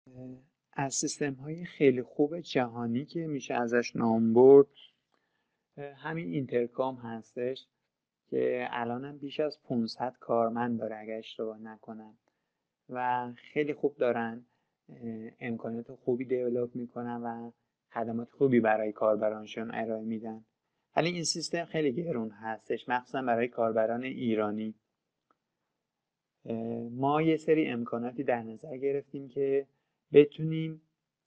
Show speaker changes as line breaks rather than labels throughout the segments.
از سیستم‌های خیلی خوب جهانی که میشه ازش نام برد همین اینترکام هستش که الانم بیش از 500 کارمند داره اگه اشتباه نکنم و خیلی خوب دارن امکانات خوبی دیولپ میکنن و خدمات خوبی برای کاربرانشون ارائه میدن. ولی این سیستم خیلی گرون هستش، مخصوصا برای کاربران ایرانی. ما یه سری امکاناتی در نظر گرفتیم که بتونیم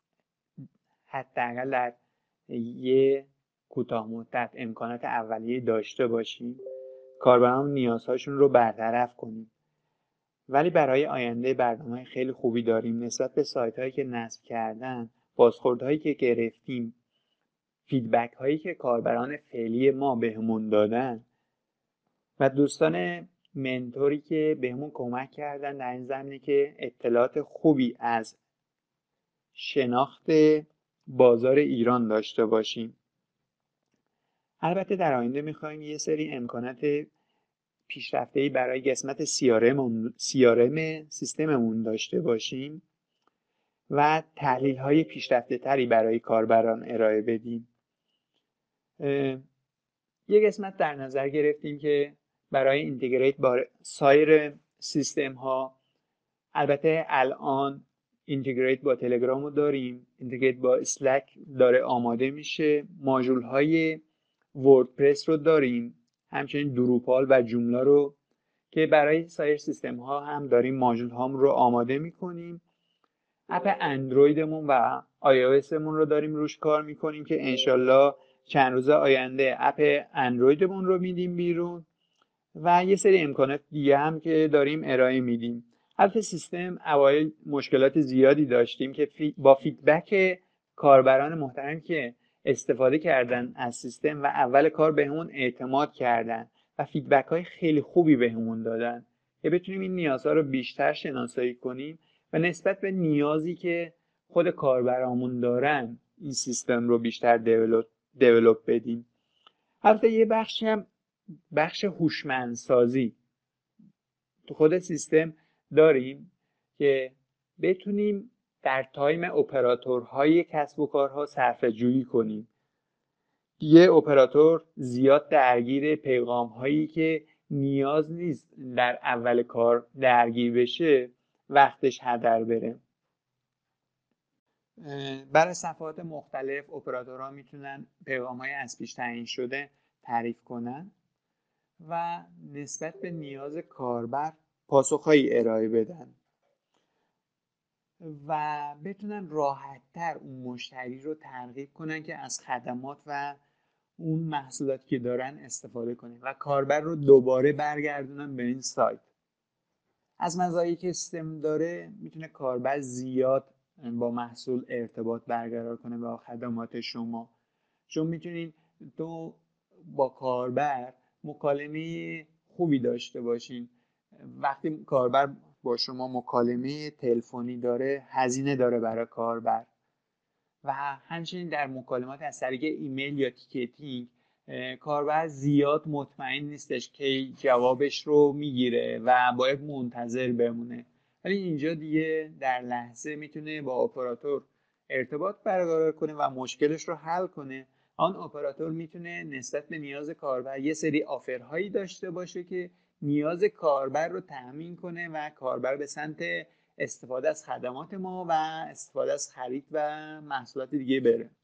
حداقل در یه کوتاه مدت امکانات اولیه داشته باشیم، کاربران نیازهاشون رو برطرف کنیم. ولی برای آینده برنامه خیلی خوبی داریم نسبت به سایت هایی که نصب کردن، بازخوردهایی که گرفتیم، فیدبک هایی که کاربران فعلی ما بهمون دادن و دوستان منتوری که بهمون کمک کردن در این زمینه که اطلاعات خوبی از شناخت بازار ایران داشته باشیم. البته در آینده میخوایم یه سری امکانات پیشرفته‌ای برای قسمت CRM سیستممون داشته باشیم و تحلیل‌های پیشرفته‌تری برای کاربران ارائه بدیم. یه قسمت در نظر گرفتیم که برای اینتگریت با سایر سیستم‌ها، البته الان اینتگریت با تلگرام رو داریم، اینتگریت با اسلک داره آماده میشه، ماژول‌های وردپرس رو داریم، همچنین دروپال و جوملا رو که برای سایر سیستم ها هم داریم ماژول هام رو آماده میکنیم. اپ اندرویدمون و iOS مون رو داریم روش کار میکنیم که انشالله چند روز آینده اپ اندرویدمون رو میدیم بیرون و یه سری امکانات دیگه هم که داریم ارائه میدیم. البته سیستم اوایل مشکلات زیادی داشتیم که با فیدبک کاربران محترم که استفاده کردن از سیستم و اول کار بهمون اعتماد کردن و فیدبک های خیلی خوبی بهمون دادن که بتونیم این نیازها رو بیشتر شناسایی کنیم و نسبت به نیازی که خود کاربرامون دارن این سیستم رو بیشتر دیولپ بدیم. البته یه بخشی هم بخش هوشمندسازی تو خود سیستم داریم که بتونیم در تایم اپراتورهای کسب و کارها صرفه جویی کنیم. یه اپراتور زیاد درگیر پیغام هایی که نیاز نیست در اول کار درگیر بشه وقتش هدر بره. برای صفحات مختلف اپراتورها میتونن پیغام های از پیش تعیین شده تعریف کنن و نسبت به نیاز کاربر پاسخهایی ارائه بدن و بتونن راحت‌تر اون مشتری رو ترغیب کنن که از خدمات و اون محصولاتی که دارن استفاده کنه و کاربر رو دوباره برگردونن به این سایت. از مزایایی که سیستم داره میتونه کاربر زیاد با محصول ارتباط برقرار کنه با خدمات شما، چون میتونین تو با کاربر مکالمه خوبی داشته باشین. وقتی کاربر با شما مکالمه تلفنی داره هزینه داره برای کاربر و همچنین در مکالمات از طریق ایمیل یا تیکتینگ کاربر زیاد مطمئن نیستش که جوابش رو میگیره و باید منتظر بمونه. ولی اینجا دیگه در لحظه میتونه با اپراتور ارتباط برقرار کنه و مشکلش رو حل کنه. آن اپراتور میتونه نسبت به نیاز کاربر یه سری آفرهایی داشته باشه که نیاز کاربر رو تأمین کنه و کاربر به سمت استفاده از خدمات ما و استفاده از خرید و محصولات دیگه بره.